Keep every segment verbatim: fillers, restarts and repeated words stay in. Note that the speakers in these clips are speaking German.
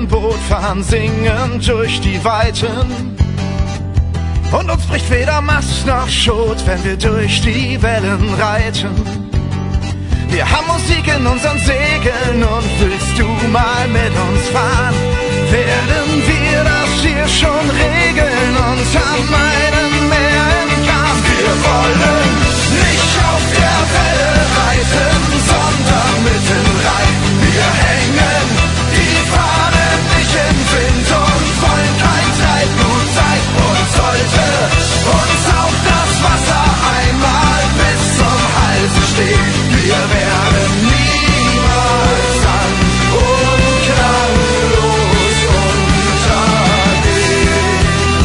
Boot fahren, singen durch die Weiten. Und uns bricht weder Mast noch Schot, wenn wir durch die Wellen reiten. Wir haben Musik in unseren Segeln und willst du mal mit uns fahren? Werden wir das hier schon regeln und am einen Meer entgangen? Wir wollen nicht auf der Welle reiten, sondern mitten rein. Wir hängen die Fahne nicht im Wind und wollen kein Treibgut sein. Und sollte uns auch das Wasser einmal bis zum Halse stehen, wir werden niemals sang- und klanglos untergehen.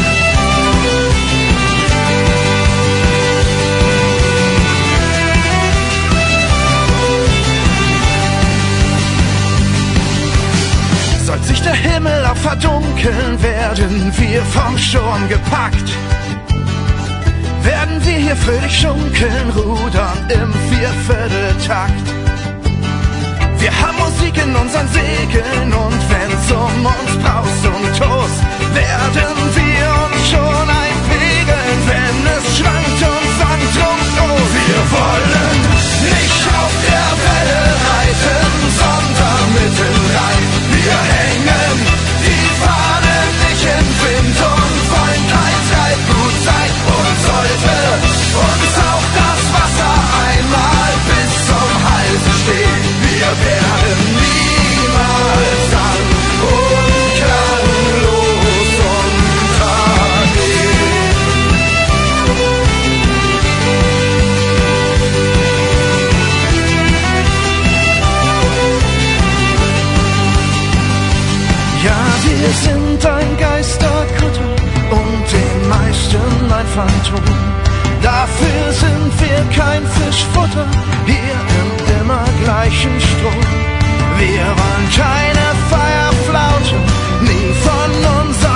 Sollte sich der Himmel auch verdunkeln, werden wir vom Sturm gepackt. Werden wir hier fröhlich schunkeln, rudern im Viervierteltakt. Wir haben Musik in unseren Segeln und wenn's um uns braust und tost, werden wir uns schon einpegeln, wenn es schwankt und wankt rundum. Wir wollen nicht auf der Welle reiten, sondern mitten rein. Wir hängen die Fahne nicht im Wind und wollen kein Treibgut sein. Und sollte uns auch das Wasser einmal bis zum Halse stehen, wir werden niemals sang- und klanglos untergehen. Ja, wir sind ein Geisterkutter und den meisten ein Phantom. Dafür sind wir kein Fischfutter, hier im immer gleichen Strom. Wir wollen keine Feierflaute, nie von uns